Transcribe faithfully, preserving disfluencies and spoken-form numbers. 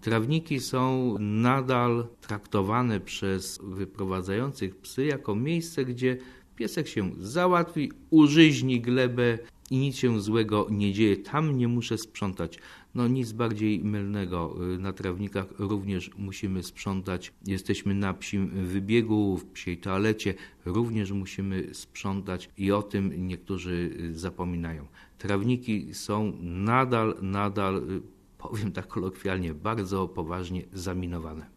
Trawniki są nadal traktowane przez wyprowadzających psy jako miejsce, gdzie piesek się załatwi, użyźni glebę i nic się złego nie dzieje. Tam nie muszę sprzątać. No nic bardziej mylnego. Na trawnikach również musimy sprzątać. Jesteśmy na psim wybiegu, w psiej toalecie. Również musimy sprzątać i o tym niektórzy zapominają. Trawniki są nadal, nadal, powiem tak kolokwialnie, bardzo poważnie zaminowane.